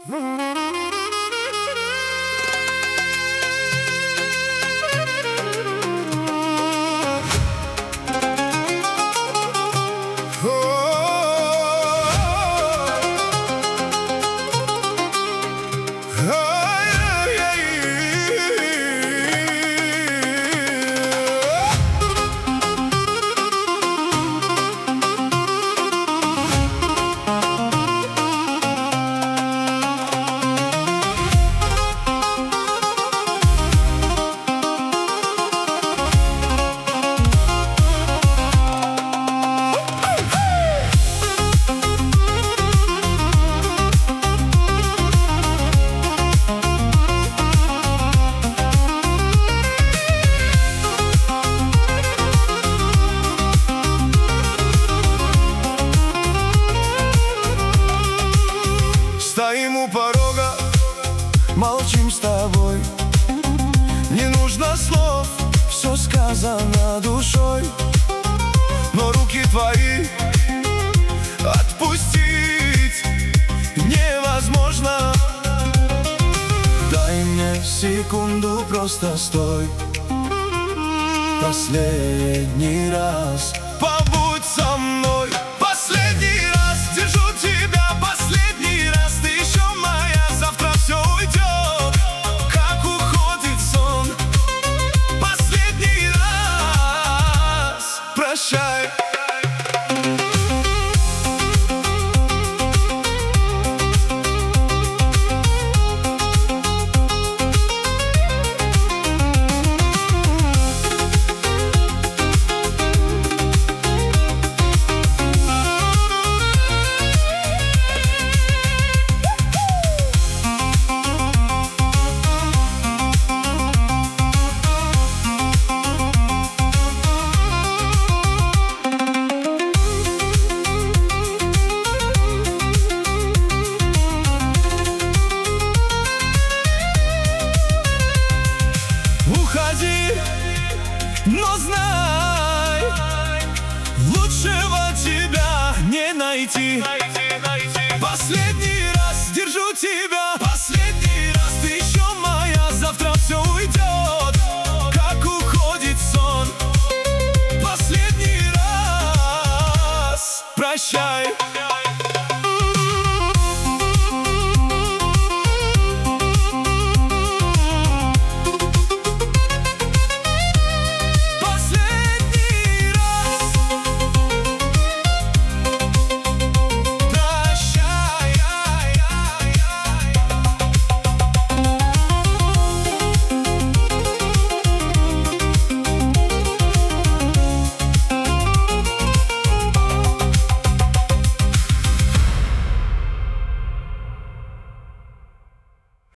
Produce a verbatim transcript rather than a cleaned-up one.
Стоим у порога, молчим с тобой. Не нужно слов, все сказано душой. Но руки твои отпустить невозможно. Дай мне секунду, просто стой. Последний раз побудь со мной. Последний раз держу тебя, последний раз. Ты еще моя, завтра все уйдет, как уходит сон. Последний раз прощай. Уходи, но знай, лучшего тебя не найти. Последний раз держу тебя.